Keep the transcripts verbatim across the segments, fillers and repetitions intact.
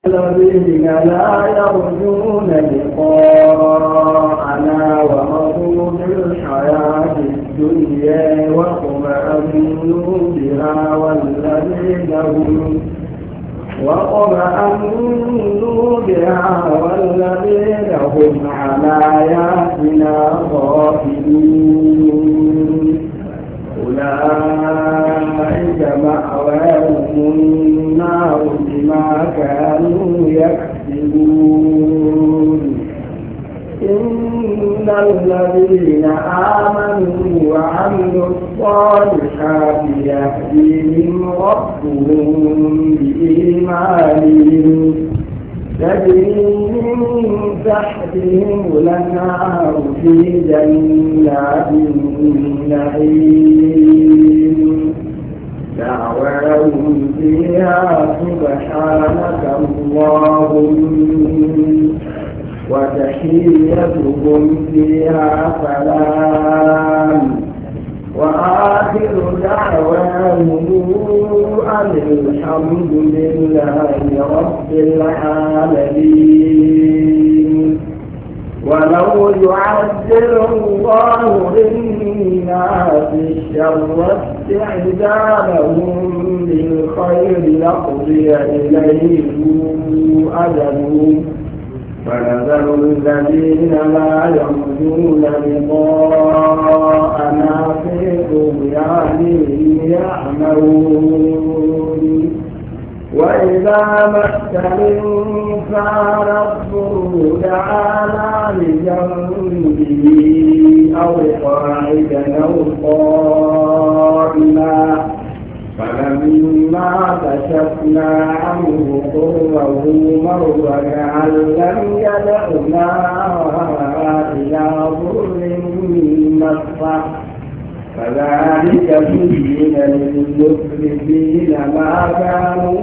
الذين لا يرجون لقاءنا ورضوا بالحياة الدنيا واطمأنوا بها والذين هم واطمأنوا بها والذين هم على آياتنا غافلون أولئك مأواهم النار بما كانوا يكسبون إن الذين آمنوا وعملوا الصالحات يهديهم ربهم بإيمانهم تجري من تحتهم الأنهار في جنات النعيم دعواهم فيها سبحانك اللهم وتحيتهم فيها سلام وآخر دعواهم أن الحمد لله رب العالمين ولو يعجل الله للناس الشر استعجالهم بالخير لقضي إليهم أجلهم فنذر الذين لا يرجون لقاءنا في طغيانهم يعمهون وإذا مس الإنسان الضر دعانا لجنبه أو قاعدا أو قائما فلما كشفنا عنه ضره مر كأن لم يدعنا إلى ضر مسه كذلك زين للمسرفين ما كانوا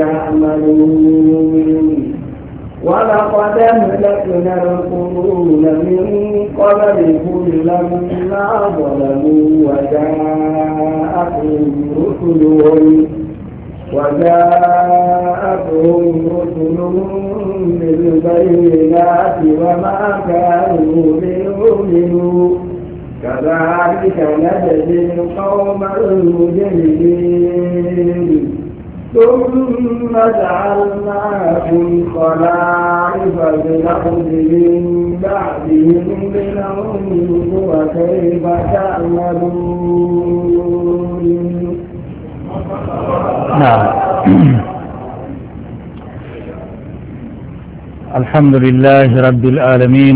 يعملون ولقد أهلكنا القرون من قبلكم لما ظلموا وجاءتهم رسلهم وجاءتهم رسلهم بالبينات وما كانوا ليؤمنوا كذلك نجزي القوم المجرمين ثم جعلناكم خلائف في الأرض من بعدهم لننظر كيف تعملون. نعم. الحمد لله رب العالمين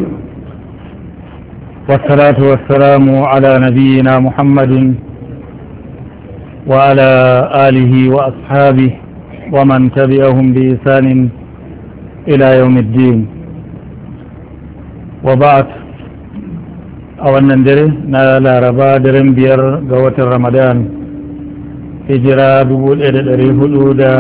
والصلاة والسلام على نبينا محمد وعلى آله وأصحابه ومن تبعهم بإحسان إلى يوم الدين وبعد أولا ندري نالا ربا درم بير قوة رمضان هجرة بقول إلى الهدودا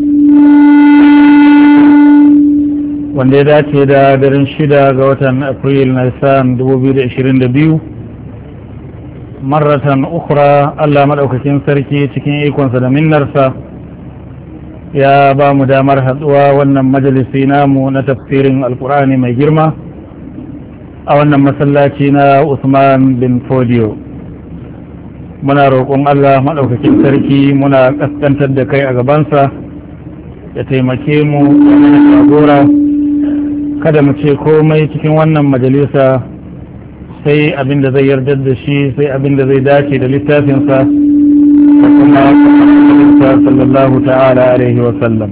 wanda ya dace da daren shida ga watan april na isan dubu biyu da ashirin da biyu marratan ukura allah maɗaukakin sarki cikin ikonsa da minnarsa ya ba mu damar haɗuwa wannan majalisi namu na tafsirin alkur'ani mai girma a wannan masallaci na usman bin fodiyo muna roƙon allah maɗaukakin sarki muna ƙasƙantar da kai a gabansa ya taimake mu da jagora kada mu ce komai cikin wannan majalisa sai abin da zai yarda da shi sai abin da zai dace da littafinsa da kuma sallallahu ta'ala alaihi wa sallam.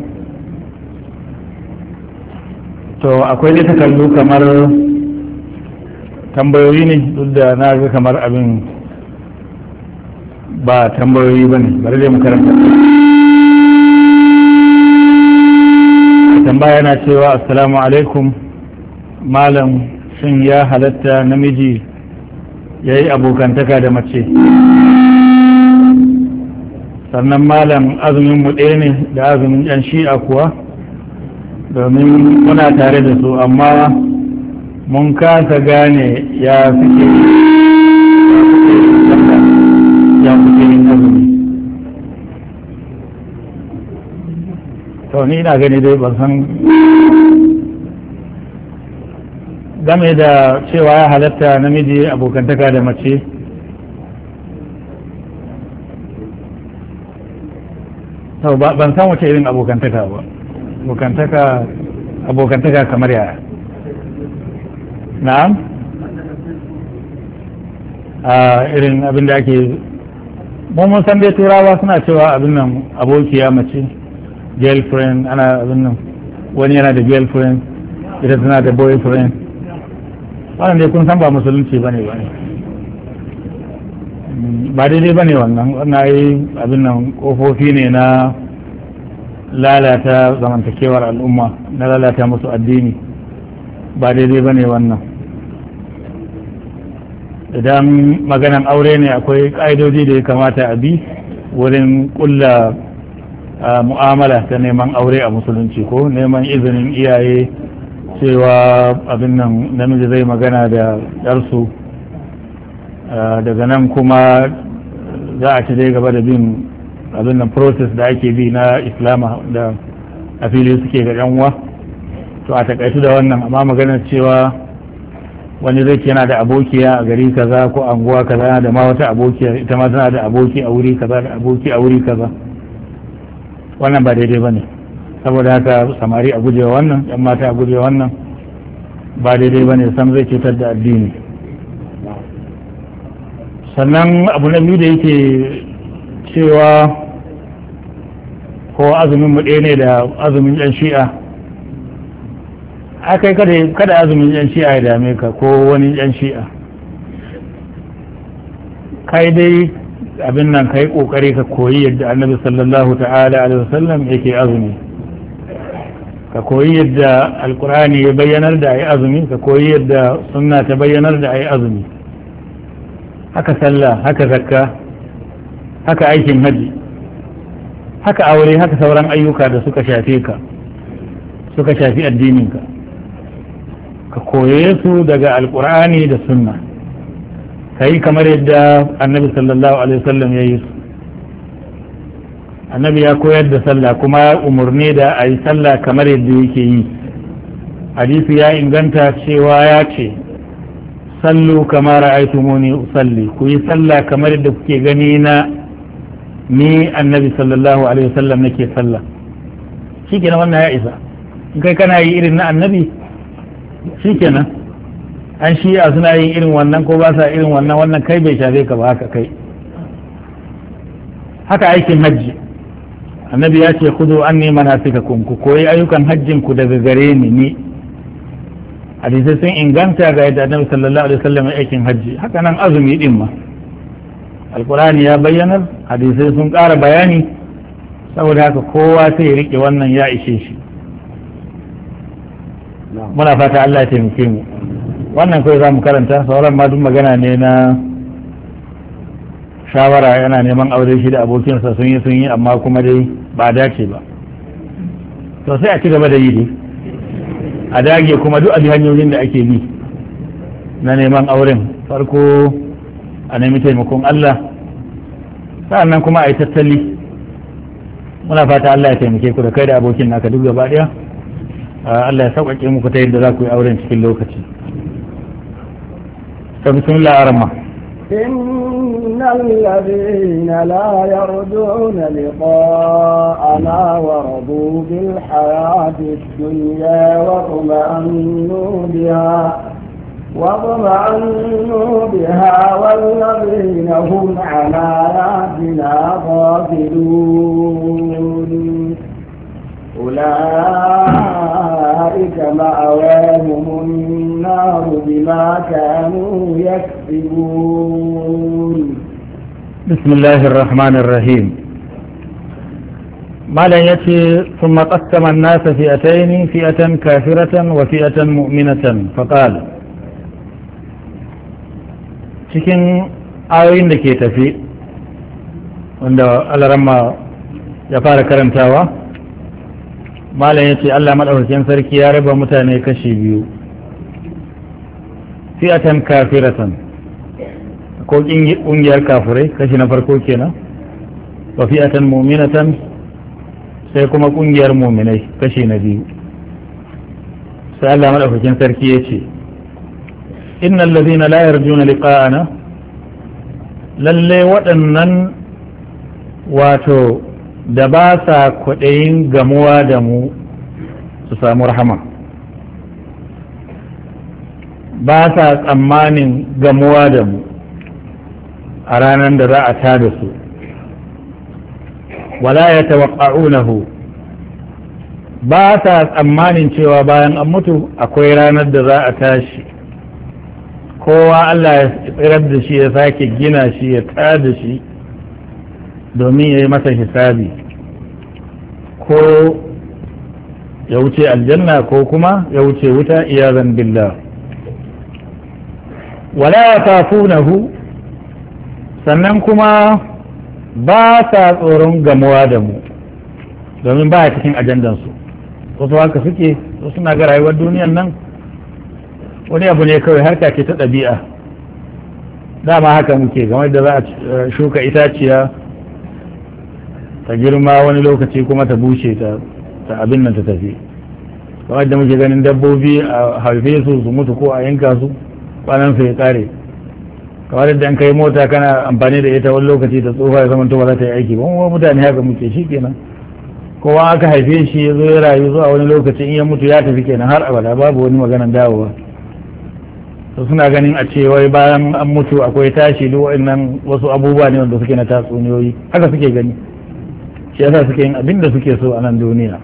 To akwai dai takallu kamar tambayoyi ne duk da na ga kamar abin ba tambayoyi ba ne bari dai mu karanta. Tambaya yana cewa assalamu alaikum malam shin ya halatta namiji ya yi abokantaka da mace sannan malam azumin mu ɗaya ne da azumin yan shi'a kuwa domin muna tare da su amma mun kasa gane ya suke ya suke yin azumi. to ni ina gani dai ban san game da cewa ya halatta namiji abokantaka da mace to ban san wace irin abokantaka ba abokantaka abokantaka kamar yaya na'am a irin abin da ake mun san dai turawa suna cewa abin nan abokiya mace girlfriend ana abin nan wani yana da girlfriend ita tana da boyfriend wannan dai kun san ba musulunci bane ba ne ba daidai bane wannan wannan yi abin nan kofofi ne na lalata zamantakewar al'umma na lalata musu addini ba daidai bane wannan idan maganan aure ne akwai ƙa'idoji da ya kamata a bi wurin ƙulla mu'amala ta neman aure a musulunci ko neman izinin iyaye cewa abin nan namiji zai magana da ɗarsu daga nan kuma za a ci dai gaba da bin abin nan process da ake bi na islama da a fili suke ga yanwa to a takaitu da wannan amma maganar cewa wani zai yana da abokiya a gari kaza ko anguwa kaza da ma wata abokiya ita ma tana da aboki a wuri kaza da aboki a wuri kaza wannan ba daidai bane saboda haka samari a gujewa wannan yan mata a gujewa wannan ba daidai bane sam zai cutar da addini sannan abu na biyu da yake cewa ko azumin mu ɗaya ne da azumin yan shi'a akai kada kada azumin yan shi'a ya dame ka ko wani yan shi'a kai dai abin nan kai kokari ka koyi yadda annabi sallallahu ta'ala alaihi wasallam yake azumi ka koyi yadda alqur'ani ya bayyanar da ayi azumi ka koyi yadda sunna ta bayyanar da ayi azumi haka sallah haka zakka haka aikin haji haka aure haka sauran ayyuka da suka shafe ka suka shafi addininka ka koye su daga alkur'ani da sunna ka yi kamar yadda annabi sallallahu alaihi wasallam ya yi su annabi ya koyar da sallah kuma umarni da a yi sallah kamar yadda yake yi hadisi ya inganta cewa ya ce sallu kamar ra'aytumuni usalli ku yi sallah kamar yadda kuke gani na ni annabi sallallahu alaihi wasallam nake sallah shikenan wannan ya isa in kai kana yi irin na annabi shikenan an shi'a suna yin irin wannan ko ba sa irin wannan wannan kai bai shafe ka ba haka kai haka aikin hajji annabi ya ce kudu an ne manasikakum ku koyi ayyukan hajjin ku daga gare ni ni hadisai sun inganta ga yadda annabi sallallahu alaihi wasallam aikin hajji haka nan azumi din ma alqur'ani ya bayyana hadisai sun ƙara bayani saboda haka kowa sai ya rike wannan ya ishe shi muna fata Allah ya taimake mu wannan kawai za mu karanta sauran ma duk magana ne na shawara yana neman aure shi da abokinsa sun yi sun yi amma kuma dai ba dace ba to sai a ci gaba da yi dai a dage kuma duk abi hanyoyin da ake bi na neman auren farko a nemi taimakon Allah sa'annan kuma a yi tattali muna fata Allah ya taimake ku da kai da abokin naka duk gaba daya Allah ya sauƙaƙe muku ta yadda za ku yi auren cikin lokaci ta bismillah arama إن الذين لا يرجون لقاءنا ورضوا بالحياة الدنيا واطمأنوا بها واطمأنوا بها والذين هم عن آياتنا غافلون أولئك مأواهم النار بما كانوا يكسبون بسم الله الرحمن الرحيم ما لا يأتي ثم قسم الناس فئتين فئة كافرة وفئة مؤمنة فقال cikin ayoyin da ke tafi wanda alarama ya fara karantawa malam ya ce Allah maɗaukakin sarki ya raba mutane kashi biyu fi'atan kafiratan ko ƙungiyar kafirai kashi na farko kenan wa fi'atan mu'minatan sai kuma kungiyar muminai kashi na biyu. sai Allah madaukakin sarki ya ce innal ladhina la yarjuna liqa'ana, lalle waɗannan wato da ba sa kwaɗayin gamuwa da mu su samu rahama, ba sa tsammanin gamuwa da mu a ranar da za a tada su, wala ya tawaqqa'unahu, ba sa tsammanin cewa bayan an mutu akwai ranar da za a tashi, kowa Allah ya tsirar da shi ya sake gina shi ya tada shi domin ya yi masa hisabi, ko ya wuce aljanna ko kuma ya wuce wuta iyazan billah. wala ya kafunahu, sannan kuma ba sa tsoron gamuwa da mu domin ba a cikin ajandansu. wasu haka suke, wasu suna ga rayuwar duniyan nan wani abu ne kawai harka ce ta ɗabi'a, dama haka muke game da za a shuka itaciya ta girma wani lokaci kuma ta bushe ta abin nan ta tafi, kamar da muke ganin dabbobi a haife su su mutu ko a yanka su kwanan su ya kare, kamar yadda an kai mota kana amfani da ita wani lokaci ta tsofa ya zamanto ba za ta yi aiki ba. mu mutane haka muke, shi kenan kowa aka haife shi ya zo ya rayu zuwa wani lokaci in ya mutu ya tafi kenan har abada, babu wani maganan dawowa. to suna ganin a ce wai bayan an mutu akwai tashi, duk wa'annan wasu abubuwa ne wanda suke na tatsuniyoyi, haka suke gani, shi yasa suke yin abin da suke so a nan duniya.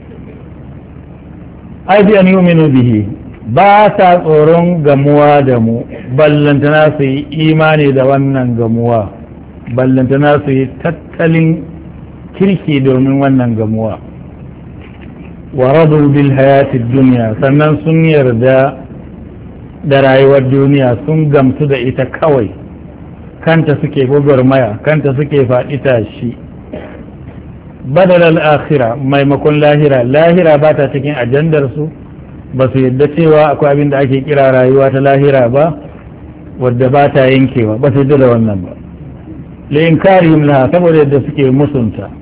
ai bi an yu'minu bihi, ba sa tsoron gamuwa da mu, ballantana su yi imani da wannan gamuwa, ballantana su yi tattalin kirki domin wannan gamuwa. wa radu bil hayatid dunya, sannan sun yarda da rayuwar duniya, sun gamsu da ita kawai, kanta suke gwagwarmaya, kanta suke faɗi tashi. badal al-akhira, maimakon lahira, lahira ba ta cikin ajandar su, ba su yadda cewa akwai abin da ake kira rayuwa ta lahira ba wadda ba ta yankewa, ba su yadda da wannan ba. li'inkarihim laha, saboda yadda suke musunta.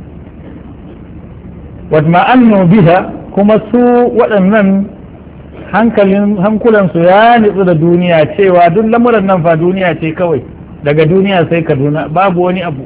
watma'annu biha, kuma su waɗannan hankalin hankulansu ya nitsu da duniya, cewa duk lamuran nan fa duniya ce kawai, daga duniya sai Kaduna, babu wani abu.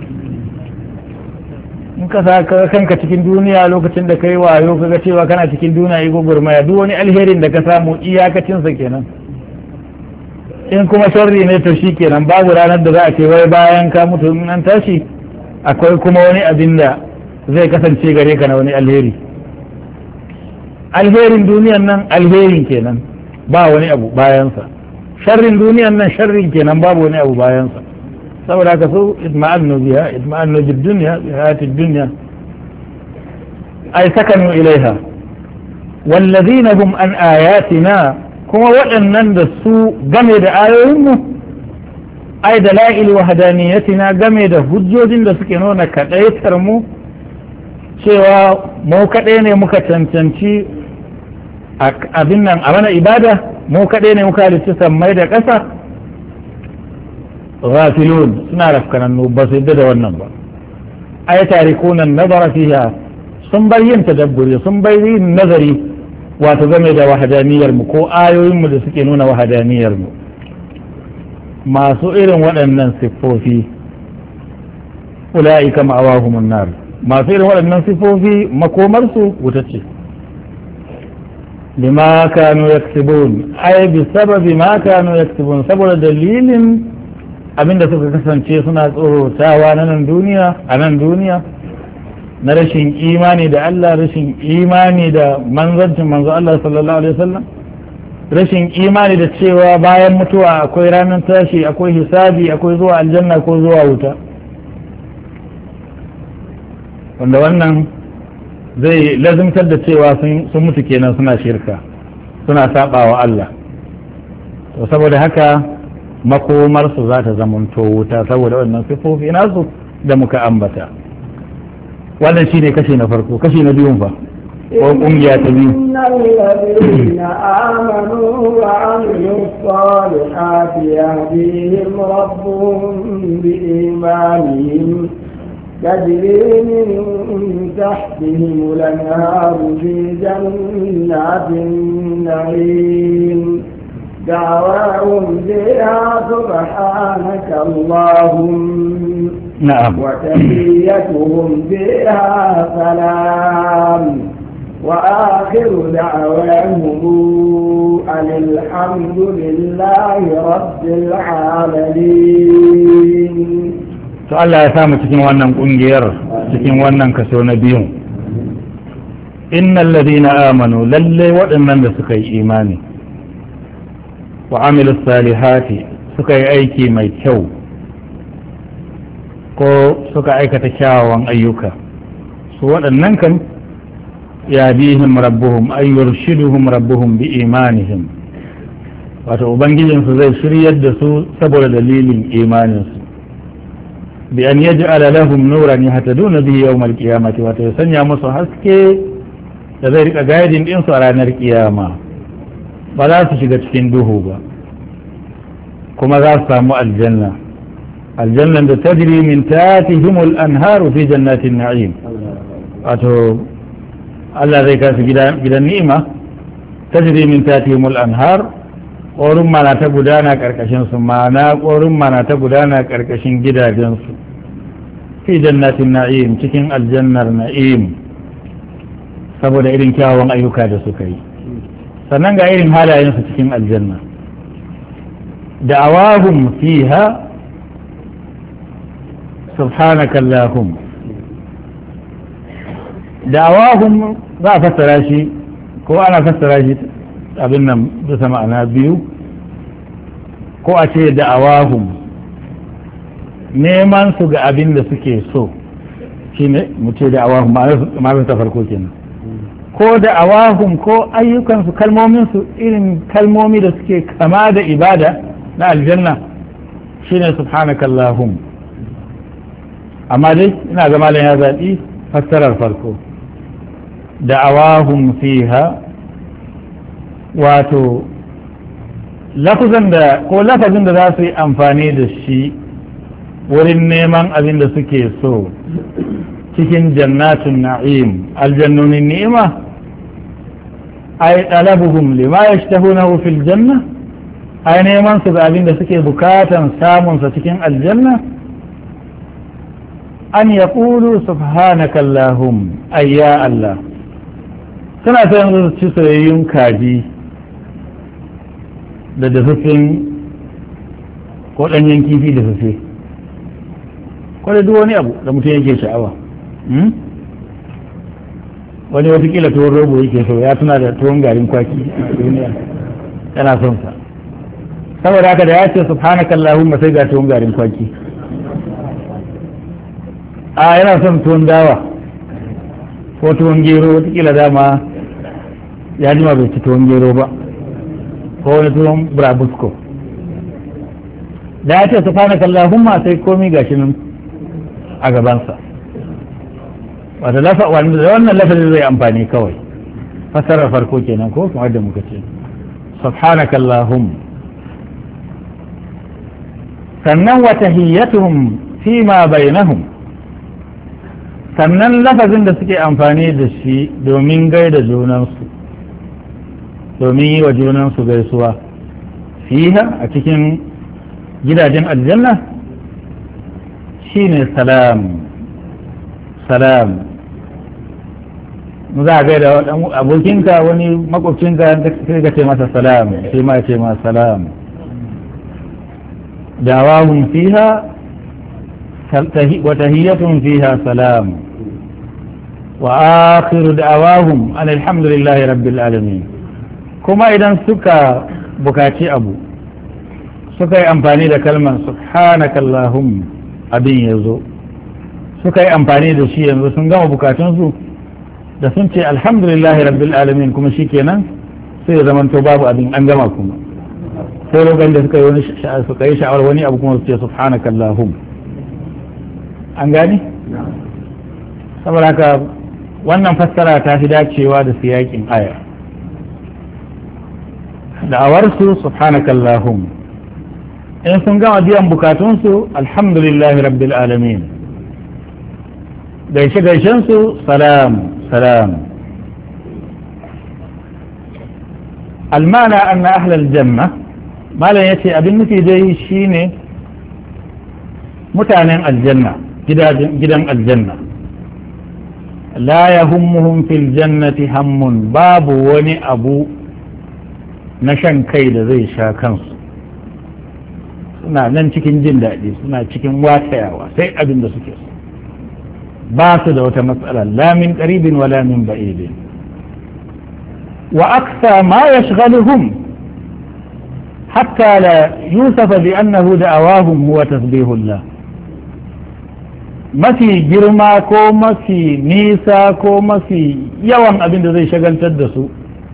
in ka sa kanka cikin duniya lokacin da kai wayo kaga cewa kana cikin duniya yi gurmaya, duk wani alherin da ka samu iyakacinsa kenan. in kuma sharri ne to shi kenan, babu ranar da za a ce wai bayan ka mutu in an tashi akwai kuma wani abin da zai kasance gare ka na wani alheri. alherin duniyan nan alherin kenan, ba wani abu bayansa. sharrin duniyan nan sharrin kenan, babu wani abu bayansa. saboda haka su itma'annu biha, itma'annu bid dunya, bi hayatid dunya, ay sakanu ilaiha. wallazina hum an ayatina, kuma waɗannan da su game da ayoyinmu, ay dalail wahdaniyatina, game da hujjojin da suke nuna kadaitar mu, cewa mu kadai ne muka cancanci abin nan a mana ibada, mu kadai ne muka halicci sammai da ƙasa. ghafilun, suna rafkanannu, ba su yadda da wannan ba. ay tarikuna nazara fiha, sun bar yin tadabburi, sun bar yin nazari wato game da wahadaniyar mu ko ayoyin mu da suke nuna wahadaniyar mu. masu irin waɗannan siffofi ula'ika ma'awahumun nar, masu irin waɗannan siffofi makomarsu wuta ce. bima kanu yaktubun, ay bi sababi ma kanu yaktubun, saboda dalilin abinda suka kasance suna tsorotawa na nan duniya, a nan duniya, na rashin imani da Allah, rashin imani da manzancin manzo Allah sallallahu alaihi wasallam, rashin imani da cewa bayan mutuwa akwai ranar tashi, akwai hisabi, akwai zuwa aljanna ko zuwa wuta, wanda wannan zai lazimtar da cewa sun mutu kenan suna shirka, suna sabawa Allah. to saboda haka makomarsu za ta zamanto wuta, saboda wannan sifofi nasu da muka ambata. wannan shi ne kashi na farko. kashi na biyun fa ko kungiya ta biyu, innal ladina amanu wa amilus salihati yahdihim rabbuhum bi imanihim تجري من تحتهم الأنهار في جنات النعيم دعواهم فيها سبحانك اللهم نعم وتحيتهم فيها سلام وآخر دعواهم أن الحمد لله رب العالمين. to Allah ya samu cikin wannan kungiyar cikin wannan kaso na biyu. innal ladina amanu lalle waɗannan da suka yi imani wa amilu salihati suka yi aiki mai kyau ko suka aikata kyawawan ayyuka su waɗannan kan yadihim rabbuhum ay yurshiduhum rabbuhum bi imanihim wato ubangijinsu zai shiryar da su saboda dalilin imaninsu bi an yaj'ala lahum nuran yahtaduna bihi yawm al-qiyamati wato ya sanya musu haske da zai rika guiding din su a ranar kiyama ba za su shiga cikin duhu ba kuma za su samu aljanna aljannan da tajri min tatihim al-anharu fi jannatin na'im wato Allah zai kasu gidan ni'ima tajri min tatihim al-anhar ƙorin mana ta gudana ƙarƙashin su mana ƙorin mana ta gudana ƙarƙashin gidajensu fi jannatin na'im cikin aljannar na'im saboda irin kyawun ayyuka da suka yi sannan ga irin halayensu cikin aljanna da'awahum fiha subhanaka allahum da'awahum za a fassara shi ko ana fassara shi abin nan bisa ma'ana biyu ko a ce da'awahum neman su ga abin da suke so shi ne mu ce da'awahum ma'anar ta farko kenan ko da'awahum ko ayyukansu kalmominsu irin kalmomi da suke kama da ibada na aljanna shi ne subhanakallahum amma dai ina ga malam ya zaɓi fassarar farko da'awahum fiha wato lafazin da ko lafazin da za su yi amfani da shi wurin neman abin da suke so cikin jannatin na'im aljannonin ni'ima ay talabuhum lima yashtahunahu fil janna ay neman su ga abin da suke bukatan samun sa cikin aljanna an yaqulu subhanaka allahum ayya allah suna ta yanzu ci soyayyun kaji da dafaffen ko ɗanyen kifi da fafe ko da duk wani abu da mutum yake sha'awa wani watakila tuwon rogo yake so ya tuna da tuwon garin kwaki a duniya yana son sa saboda haka da ya ce subhanaka allahumma sai ga tuwon garin kwaki a yana son tuwon dawa ko tuwon gero watakila dama ya jima bai ci tuwon gero ba ko wani tuwon burabusko da ya ce subhanaka allahumma sai komi gashi nan a gabansa wata lafa wanda wannan lafazin zai amfani kawai fasarar farko kenan ko kuma da muka ce subhanaka allahumma sannan wa tahiyyatuhum fi ma bainahum sannan lafazin da suke amfani da shi domin gaida junansu domin yi wa junansu gaisuwa fiha a cikin gidajen aljanna shine salam salam za a gaida abokinka wani makwabcinka sai ka ce masa salam sai ma ce ma salam dawahum fiha wa tahiyyatun fiha salam wa akhiru da'awahum alhamdulillahi rabbil alamin kuma idan suka bukaci abu suka yi amfani da kalmar subhanakallahum abin yazo suka yi amfani da shi yanzu sun gama bukatunsu da sun ce alhamdulillahi rabbil alamin kuma shikenan sai ya zamanto babu abin an gama kuma sai lokacin da suka yi wani suka yi sha'awar wani abu kuma su ce subhanakallahum an gani saboda haka wannan fassara ta fi dacewa da siyakin aya da'awarsu subhanakallahum in sun gama biyan bukatunsu alhamdulillahi rabbil alamin gaishe gaishensu salam salam. almana anna ahlal janna malam yace abin nufi dai shine mutanen aljanna gidan aljanna la yahummuhum fil jannati hammun babu wani abu na shan kai da zai sha kansu suna nan cikin jin daɗi suna cikin watayawa sai abin da suke so ba su da wata matsala la min qaribin wala min ba'idin wa aksa ma yashghaluhum hatta la yusafa bi annahu da'awahum huwa tasbihullah mafi girma ko mafi nisa ko mafi yawan abin da zai shagaltar da su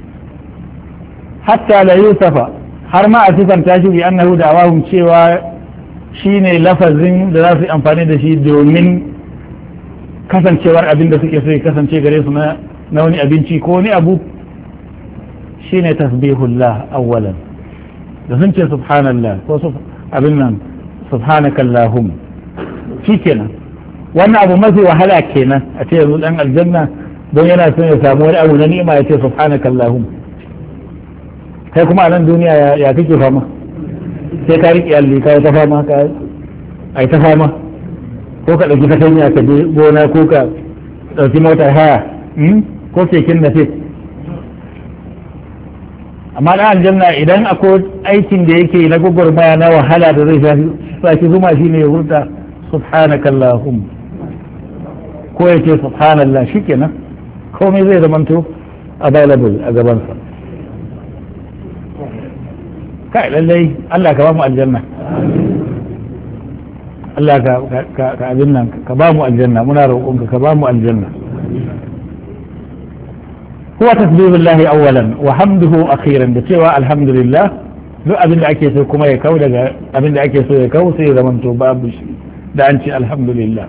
hatta la yusafa har ma a sifanta shi bi annahu da'awahum cewa shine lafazin da za su amfani da shi domin kasancewar abin da suke so ya kasance gare su na wani abinci ko wani abu shine tasbihullah awwalan da sun ce subhanallah ko abin nan subhanakallahum shikenan wannan abu mafi wahala kenan a ce yanzu dan aljanna don yana son ya samu wani abu na ni'ima ya ce subhanakallahum kai kuma a nan duniya ya kake fama sai ka riƙe alli ka ta fama ka ai ta fama ko ka ɗauki fatanya ka je gona ko ka ɗauki motar haya ko keken na fit amma ɗan aljanna idan akwai aikin da yake na gwagwarmaya na wahala da zai shafi zuma shi ne ya hurta subhanakallahum ko ya ce subhanallah shi kenan komai zai zamanto available a gabansa kai lallai Allah ka ba mu aljanna Allah ka abin nan ka ba mu aljanna muna roƙonka ka ba mu aljanna huwa tasbihullahi awwalan wa hamduhu akhiran da cewa alhamdulillah duk abin da ake so kuma ya kau daga abin da ake so ya kau sai ya zamanto babu shi da an ce alhamdulillah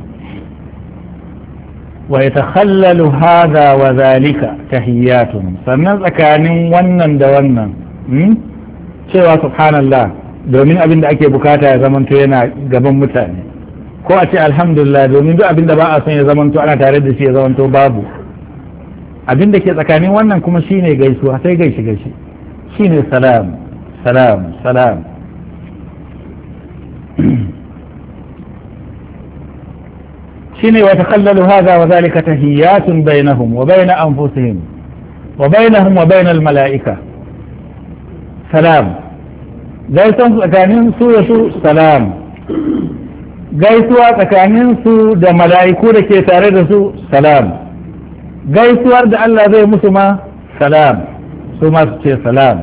wa yatakhallalu hadha wa dhalika tahiyyatun sannan tsakanin wannan da wannan cewa subhanallah domin abin da ake bukata ya zamanto yana gaban mutane ko a ce alhamdulillah domin duk abin da ba a son ya zamanto ana tare da shi ya zamanto babu abin da ke tsakanin wannan kuma shine gaisuwa sai gaishe gaishe shine salam salam salam shine wa takhallalu hadha wa dhalika tahiyyatun bainahum wa bain anfusihim wa bainahum wa bain al mala'ika salam gaisan tsakanin su da su salam gaisuwa tsakanin su da mala'iku da ke tare da su salam gaisuwar da Allah zai musu ma salam su ma su ce salam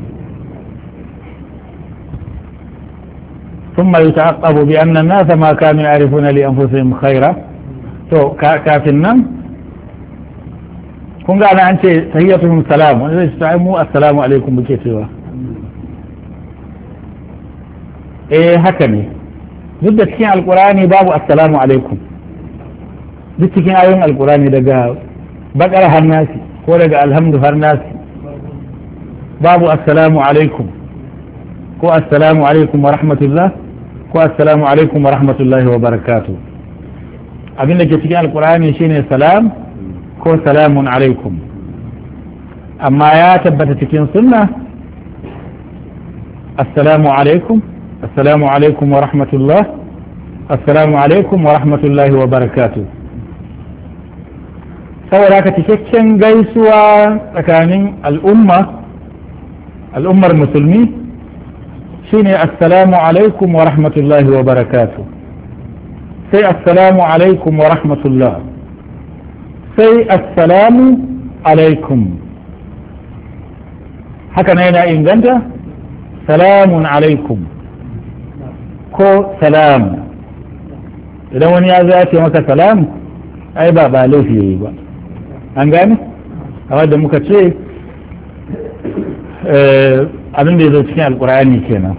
ثم يتعقب بأن الناس ما كانوا يعرفون لأنفسهم خيرا تو كافنا kun ga ana an ce tahiyyatuhum salam wanda zai ce mu assalamu alaikum muke cewa eh haka ne duk da cikin alkurani babu assalamu alaikum duk cikin ayoyin alkurani daga bakar hannasi ko daga alhamdu hannasi babu assalamu alaikum ko assalamu alaikum wa rahmatullah ko assalamu alaikum wa rahmatullahi wa barakatuh abin da ke cikin alkurani shine salam ko salamun alaikum amma ya tabbata cikin sunna assalamu alaikum assalamu alaikum wa rahmatullah assalamu alaikum wa rahmatullahi wa barakatuh saboda haka cikakken gaisuwa tsakanin al'umma al'ummar musulmi shine assalamu alaikum wa rahmatullahi wa barakatuh sai assalamu alaikum wa rahmatullah sai assalamu alaikum haka na yana inganta salamun alaikum ko salam idan wani ya za ce maka salam ai ba ba laifi yayi ba an gane a da muka ce abin da ya zo cikin alkur'ani kenan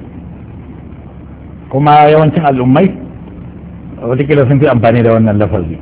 kuma yawancin al'ummai watakila sun fi amfani da wannan lafazi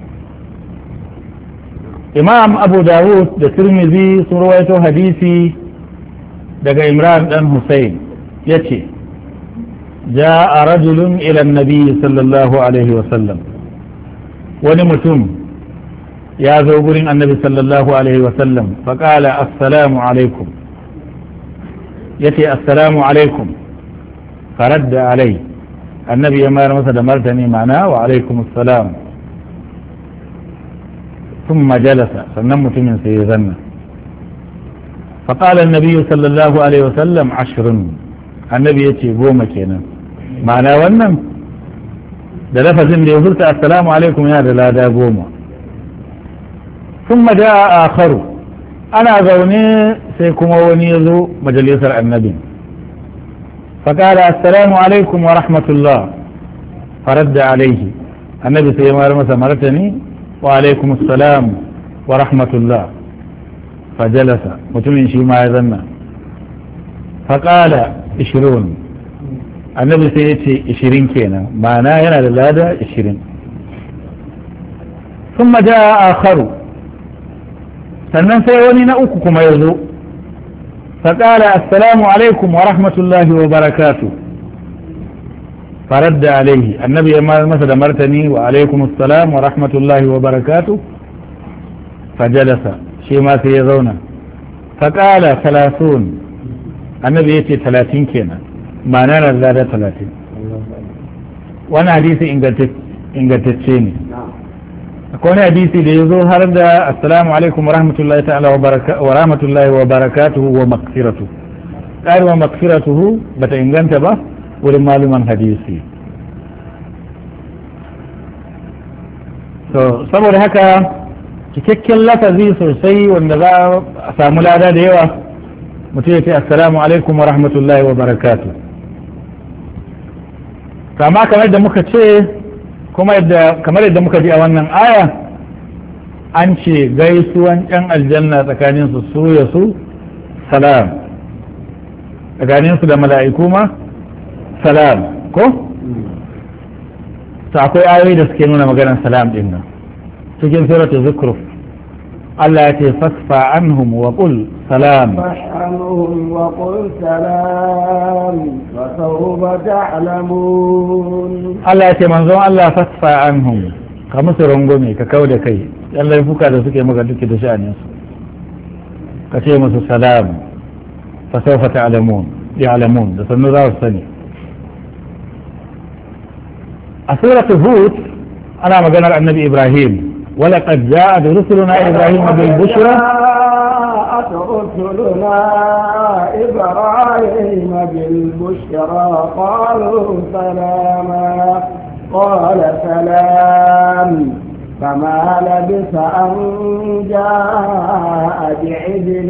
imam abu dawud da tirmizi sun rawaito hadisi daga imran dan husayn ya ce جاء رجل إلى النبي صلى الله عليه وسلم wani mutum ya zo gurin annabi sallallahu alaihi wasallam faƙala assalamu alaikum ya ce assalamu alaikum faradda alai annabi ya mayar masa da martani ma'ana wa alaikum assalam ثم جلس sannan mutumin sai ya zanna فقال النبي صلى الله عليه وسلم عشر النبي يتي goma kenan ma'ana wannan da lafazin da ya furta assalamu alaikum yana da lada goma ثم جاء آخر أنا zaune sai kuma wani ya zo majalisar annabi فقال السلام عليكم ورحمة الله فرد عليه النبي سيما رمس مرتني وعليكم السلام ورحمة الله فجلس متمن شي ما يظن فقال عشرون النبي سيأتي عشرين كينا معناه هنا للادة عشرين ثم جاء آخر sannan sai wani na uku kuma ya zo faƙala assalamu alaikum wa rahmatullahi wa barakatu faradda alaihi annabi ya masa da martani wa alaikum assalam wa rahmatullahi wa barakatu fajalasa shi ma sai ya zauna faƙala talatin annabi ya ce talatin kenan ma'ana na zada talatin wani hadisi ingantacce ne akwai wani hadisi da ya zo har da assalamu alaikum wa rahmatullahi ta'ala wa rahmatullahi wa barakatuhu wa maghfiratuhu ƙari wa maghfiratuhu bata inganta ba wurin maluman hadisi so saboda haka cikakken lafazi sosai wanda za a samu lada da yawa mutum ya ce assalamu alaikum wa rahmatullahi wa barakatuhu kama kamar da muka ce kuma kamar yadda muka ji a wannan aya an ce gaisuwan yan aljanna tsakanin su su ya su salam tsakanin su da mala'iku ma salam ko ta akwai ayoyi da suke nuna maganar salam din nan cikin suratul zukhruf Allah ya ce fasfa anhum wa qul salam فاسألهم وقل سلام فسوف تعلمون Allah ya ce manzon Allah fasfa anhum ka musu rungume ka kau da kai yan laifuka da suke maka duke da sha'anin su ka ce musu salam fa sawfa ta'lamun ya'lamun da sannu za su sani a suratul hud ana maganar annabi Ibrahim ولقد جاءت رسلنا إبراهيم بالبشرى رسلنا إبراهيم بالبشرى قالوا سلاما قال سلام فما لبث أن جاء بعجل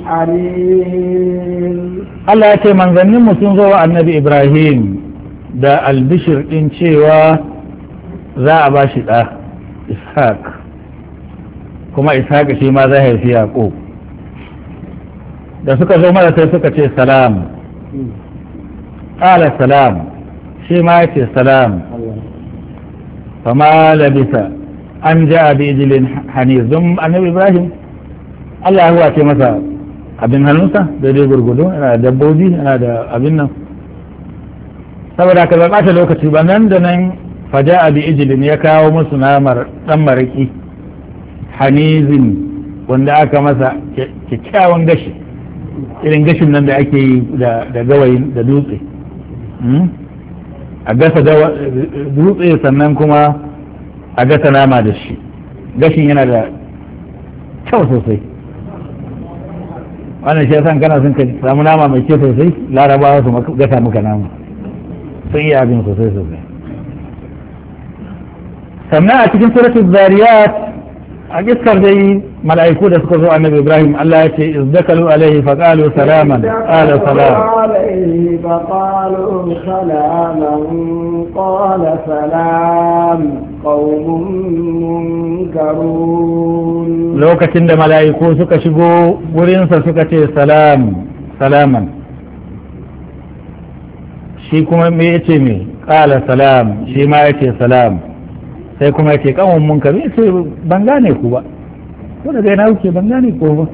حليم Allah ya ce manzanninmu sun zo wa annabi Ibrahim da albishir ɗin cewa za a ba shi ɗa Ishaq kuma Ishaq shi ma zai haifi Yaƙub da suka zo mara sai suka ce salam ƙala salam shi ma ya ce salam fama labisa an ja bi ijilin hanif don annabi Ibrahim Allah ya ce masa abin hannunsa daidai gurgudu yana da dabbobi yana da abin nan saboda ka zaɓa ta lokaci ba nan da nan faja abi ijilin ya kawo musu namar ɗan maraƙi hanizin wanda aka masa kyakkyawan gashi irin gashin nan da ake yi da gawayin da dutse a gasa dutse sannan kuma a gasa nama da shi gashin yana da kyau sosai wannan shi yasan kana sun ka samu nama mai kyau sosai larabawa su gasa muka nama sun yi abin sosai sosai sannan a cikin suratul zariyat a kiskar dai mala'iku da suka zo annabi Ibrahim Allah ya ce izdakalu alaihi fa qalu salaman qala salam alaihi fa qalu salaman qala salam qaumun munkarun lokacin da mala'iku suka shigo wurinsa suka ce salam salaman shi kuma me yace me qala salam shi ma yace salam sai kuma yake kawon mun kabe sai ban gane ku ba ko daga yana kuke ban gane ku ba